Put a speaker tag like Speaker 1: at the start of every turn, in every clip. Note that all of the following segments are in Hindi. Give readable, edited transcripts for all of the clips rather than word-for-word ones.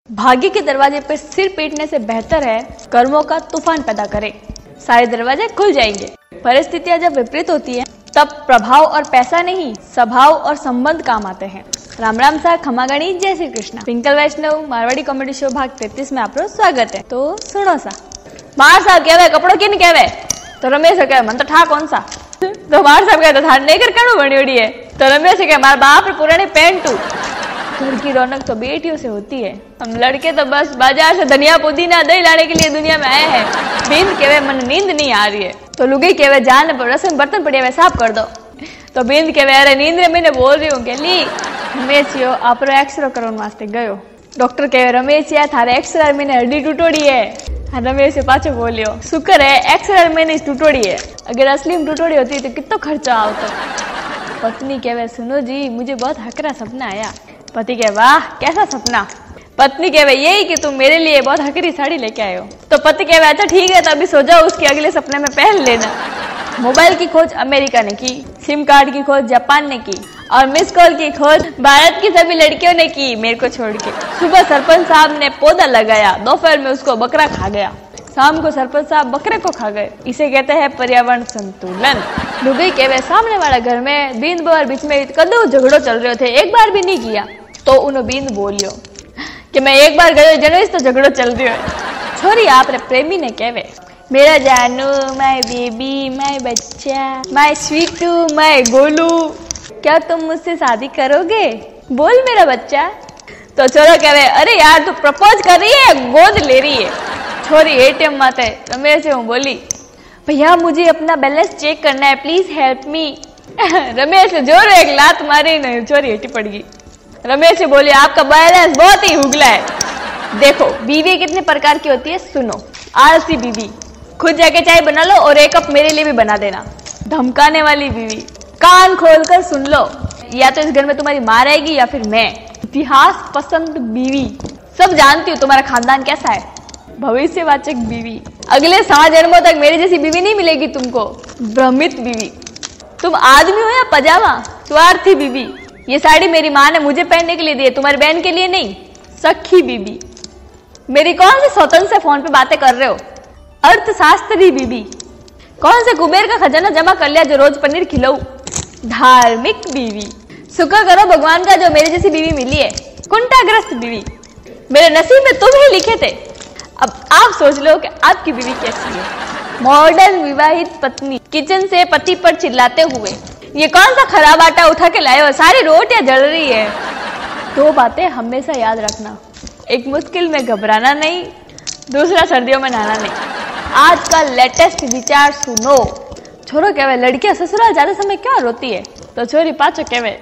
Speaker 1: भाग्य के दरवाजे पर सिर पीटने से बेहतर है कर्मों का तूफान पैदा करें। सारे दरवाजे खुल जाएंगे। परिस्थितियां जब विपरीत होती हैं, तब प्रभाव और पैसा नहीं, स्वभाव और संबंध काम आते हैं। राम राम सा खमागणी, जय श्री कृष्ण। ट्विंकल वैष्णव मारवाड़ी कॉमेडी शो भाग 33 में आपको स्वागत है। तो सुनो सा, मार साहब कहवे कपड़ो किन कहवे? तो रमेश कहे मन तो ठा कौन सा? तो मार साहब कहते थार नेकर कणु बनी है। तो रमेश कहे मार बाप पुरानी पेंटू। घर की रौनक तो बेटियों से होती है। हम लड़के तो बस बाजार से धनिया पुदीना दही लाने के लिए दुनिया में आए हैं। बींद कहवे मन नींद नहीं आ रही है। तो लुगी कहवे जान पर रसोई बर्तन पड़े हुए साफ कर दो। तो बींद कहवे अरे नींद में मैंने बोल रही हूँ के ली रमेश यो आपरो एक्सरे करवाने वास्ते गयो। डॉक्टर कहवे रमेश यार थारे एक्सरे मैंने हड्डी टूटोड़ी है। रमेश पाछो बोलियो शुक्र है एक्सरे मैंने टूटोड़ी है, अगर असली में टूटोड़ी होती तो कितना खर्चा आता। पत्नी कहवे सुनो जी मुझे बहुत हकरा सपना आया। पति कहे वाह कैसा सपना? पत्नी कहे यही कि तुम मेरे लिए बहुत हकरी साड़ी लेके आए हो। तो पति कहे अच्छा ठीक है, तो अभी सो जाओ, उसके अगले सपने में पहन लेना। मोबाइल की खोज अमेरिका ने की, सिम कार्ड की खोज जापान ने की और मिस कॉल की खोज भारत की सभी लड़कियों ने की मेरे को छोड़ के। सुबह सरपंच साहब ने पौधा लगाया, दोपहर में उसको बकरा खा गया, शाम को सरपंच साहब बकरे को खा गए। इसे कहते हैं पर्यावरण संतुलन। लुगाई कहवे सामने वाला घर में बींद बार बीच में कदू झगड़ो चल रहे थे, एक बार भी नहीं किया। तो उन्होंने बींद बोलियो कि मैं एक बार गयो जनवरी तो झगड़ो चल रही है। छोरी आपने प्रेमी ने कहवे मेरा जानू, माय बेबी, माय बच्चा, माय स्वीटू, माय गोलू, क्या तुम मुझसे शादी करोगे? बोल मेरा बच्चा। तो छोरा कहवे अरे यार तू प्रपोज कर रही है, गोद ले रही है। छोरी एटीएम माते रमेश से हूँ बोली भैया मुझे अपना बैलेंस चेक करना है, प्लीज हेल्प मी। रमेश ने जोर एक लात मारी, नहीं छोरी हेटी पड़ गई। रमेश से बोले आपका बैलेंस बहुत ही हुगला है। देखो बीवी कितने प्रकार की होती है सुनो। आलसी बीवी, खुद जाके चाय बना लो और एक कप मेरे लिए भी बना देना। धमकाने वाली बीवी, कान खोलकर सुन लो, या तो इस घर में तुम्हारी माँ रहेगी या फिर मैं। इतिहास पसंद बीवी, सब जानती हूँ तुम्हारा खानदान कैसा है। भविष्यवाचक बीवी, अगले 7 जन्मों तक मेरी जैसी बीवी नहीं मिलेगी तुमको। भ्रमित बीवी, तुम आदमी हो या पजामा। स्वार्थी बीवी, ये साड़ी मेरी माँ ने मुझे पहनने के लिए दी है, तुम्हारी बहन के लिए नहीं। सखी बीवी, मेरी कौन से स्वतंत्र से फोन पे बातें कर रहे हो। अर्थशास्त्री बीवी, कौन से कुबेर का खजाना जमा कर लिया जो रोज पनीर खिलाऊं। धार्मिक बीवी, शुक्र करो भगवान का जो मेरी जैसी बीवी मिली है। कुंठाग्रस्त बीवी, मेरे नसीब में तुम ही लिखे थे। अब आप सोच लो कि आपकी बीवी कैसी है। मॉडर्न विवाहित पत्नी, किचन से पति पर चिल्लाते हुए ये कौन सा खराब आटा उठा के लाए हो, सारी रोटियां जल रही है। 2 बातें हमेशा याद रखना, एक मुश्किल में घबराना नहीं, दूसरा सर्दियों में नहाना नहीं। आज का लेटेस्ट विचार सुनो। छोरो कहवे लड़कियां ससुराल ज्यादा समय क्यों रोती है? तो छोरी पाछो कहवे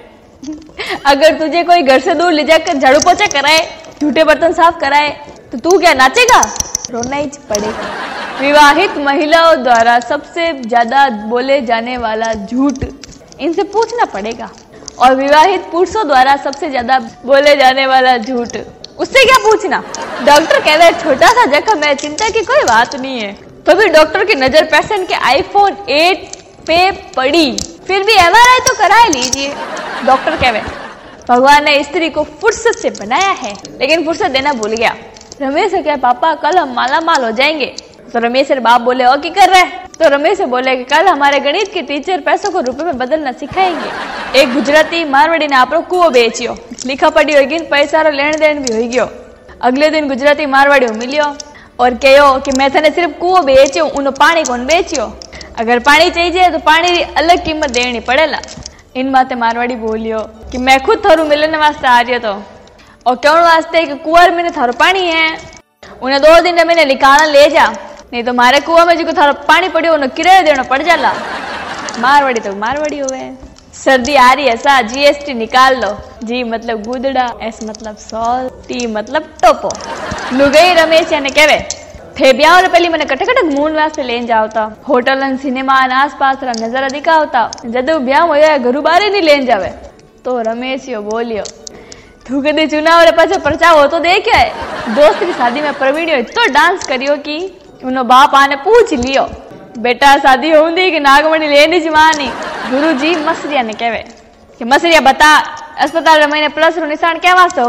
Speaker 1: अगर तुझे कोई घर से दूर ले जाकर झाड़ू पोछा कराए, झूठे बर्तन साफ कराए, तो तू क्या नाचेगा? रोना ही पड़ेगा। विवाहित महिलाओं द्वारा सबसे ज्यादा बोले जाने वाला झूठ, इनसे पूछना पड़ेगा। और विवाहित पुरुषों द्वारा सबसे ज्यादा बोले जाने वाला झूठ, उससे क्या पूछना। डॉक्टर कहते हैं छोटा सा जख्म है, चिंता की कोई बात नहीं है। तो भी डॉक्टर की नजर पेशेंट के आईफोन 8 पे पड़ी, फिर भी एमआरआई तो करा लीजिए। डॉक्टर कहते भगवान ने स्त्री को फुर्सत से बनाया है, लेकिन फुर्सत देना भूल गया। रमेश से क्या पापा कल हम माला माल हो जाएंगे। तो रमेश के बाप बोले और क्या कर रहे हैं? तो रमेश से बोले कि कल हमारे गणित के टीचर पैसों को रुपए में बदलना सिखाएंगे। एक गुजराती मारवाड़ी ने आपरो कुओं बेचियो, लिखा पढ़ी होगी, पैसा रो लेन देन भी हो गयो। अगले दिन गुजराती मारवाड़ी मिलियो और कहो कि मैं थने सिर्फ कुओं बेचियो, उन्हों पानी कौन बेचियो। अगर पानी चाहिए तो पानी की अलग कीमत देनी पड़ेला। इन बातें मारवाड़ी बोलियो कि मैं खुद थारू मिलने वास्ते आ रही तो और क्यों वास्ते कि कुआर में थारो पानी है, उन्हें 2 दिन में मैंने निकालना ले जा, नहीं तो मारे कुआं में जो थारो पानी पड़ियो उन्हें किराया देना पड़ जाला। मारवाड़ी तो मारवाड़ी हो गए। सर्दी आ रही है सा, जीएसटी निकाल लो। जी मतलब गुदड़ा, एस मतलब सॉल, टी मतलब टोपो। लुगाई रमेश ने कहवे थे ब्याह और पहली मैंने कटे मून वास्ते लेन जावता, होटल सिनेमा आस पास नजारा दिखावता, जदू ब्याह होया घरू बारे नहीं लेन जावे। तो रमेश यो बोलियो तू कदी चुनाव पाछो प्रचार हो तो देख है। दोस्त की शादी में प्रवीण तो डांस करियो कि उन्होंने बाप आने पूछ लियो बेटा शादी होंगी कि नागमणी लेनी जी मानी। गुरुजी मसरिया ने कहवे कि मसरिया बता अस्पताल में प्लस रो निशान क्या वास्ते होवे?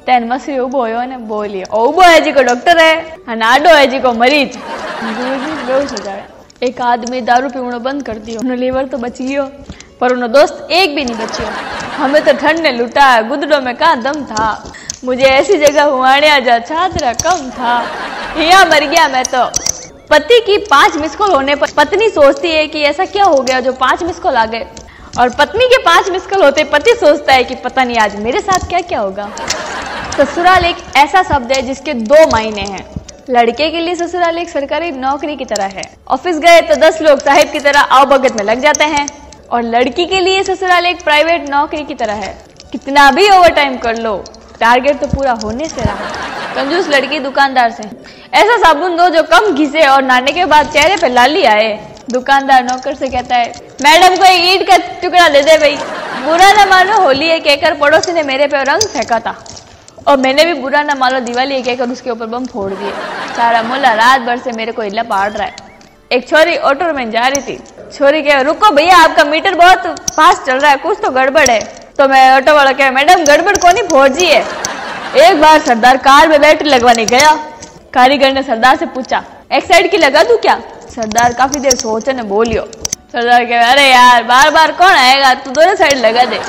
Speaker 1: तेन मसरी उबो होयो ने बोलियो ओ उबो है जी को डॉक्टर है अने आडो है जी को मरीज। गुरुजी बेहोश हो जावे। एक आदमी दारू पीवनो बंद कर दियो, उनो लीवर तो बच गयो पर उनो दोस्त एक भी नहीं बचियो। हमें तो ठंड ने लूटा, गुदड़ों में कहाँ दम था। मुझे ऐसी जगह हुआड़िया जा छात्रा कम था, यहाँ मर गया मैं तो। पति की 5 मिस कॉल होने पर पत्नी सोचती है कि ऐसा क्या हो गया जो 5 मिस कॉल आ गए, और पत्नी के 5 मिस कॉल होते पति सोचता है कि पता नहीं आज मेरे साथ क्या क्या होगा। ससुराल एक ऐसा शब्द है जिसके 2 मायने हैं। लड़के के लिए ससुराल एक सरकारी नौकरी की तरह है, ऑफिस गए तो 10 लोग साहिब की तरह आवभगत में लग जाते हैं, और लड़की के लिए ससुराल एक प्राइवेट नौकरी की तरह है। कितना भी ओवर टाइम कर लो, टारगेट तो पूरा होने से रहा। कंजूस लड़की दुकानदार से ऐसा साबुन दो जो कम घिसे और नहाने के बाद चेहरे पे लाली आए। दुकानदार नौकर से कहता है मैडम को एक ईंट का टुकड़ा दे दे भाई। बुरा न मानो होली है कहकर पड़ोसी ने मेरे पे रंग फेंका था, और मैंने भी बुरा न मानो दिवाली है कहकर उसके ऊपर बम फोड़ दिए। सारा मुल्ला रात भर से मेरे को इल्ला पाड़ रहा है। एक छोरी ऑटो में जा रही थी, छोरी कहे रुको भैया आपका मीटर बहुत फास्ट चल रहा है, कुछ तो गड़बड़ है। तो मैं ऑटो वाला कहे मैडम गड़बड़ कोनी फोड़जी है। एक बार सरदार कार में बैटरी लगवाने गया, कारीगर ने सरदार से पूछा एक साइड की लगा दूं क्या। सरदार काफी देर सोचे ने बोलियो। सरदार कहे अरे यार बार बार कौन आएगा, तू दोनों साइड लगा दे।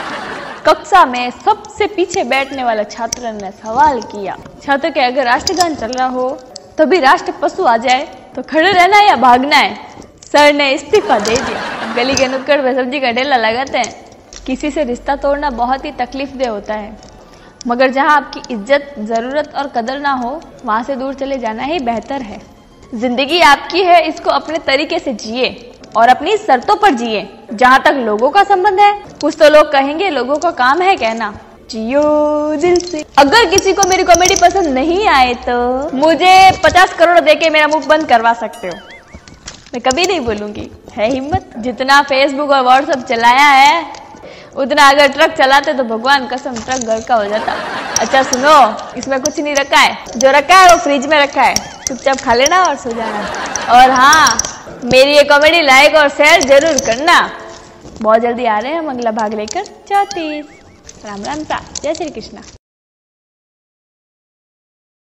Speaker 1: कक्षा में सबसे पीछे बैठने वाला छात्र ने सवाल किया छात्र के अगर राष्ट्रगान चल रहा हो तो भी राष्ट्र पशु आ जाए तो खड़े रहना या भागना है। सर ने इस्तीफा दे दिया। गली के नुक्कड़ में सब्जी का ठेला लगाते हैं। किसी से रिश्ता तोड़ना बहुत ही तकलीफदेह होता है, मगर जहां आपकी इज्जत, जरूरत और कदर ना हो वहां से दूर चले जाना ही बेहतर है। जिंदगी आपकी है, इसको अपने तरीके से जिए और अपनी शर्तों पर जिए। जहां तक लोगों का संबंध है, कुछ तो लोग कहेंगे, लोगों का काम है कहना, जियो दिल से। अगर किसी को मेरी कॉमेडी पसंद नहीं आए तो मुझे 50 करोड़ देके मेरा मुख बंद करवा सकते हो, मैं कभी नहीं बोलूंगी। है हिम्मत? जितना फेसबुक और व्हाट्सएप चलाया है उतना अगर ट्रक चलाते तो भगवान कसम ट्रक घर का हो जाता। अच्छा सुनो, इसमें कुछ नहीं रखा है, जो रखा है वो फ्रिज में रखा है, चुपचाप खा लेना और सो जाना। और हाँ, मेरी ये कॉमेडी लाइक और शेयर जरूर करना। बहुत जल्दी आ रहे हैं हम अगला भाग लेकर। 34 राम राम सा, जय श्री कृष्णा।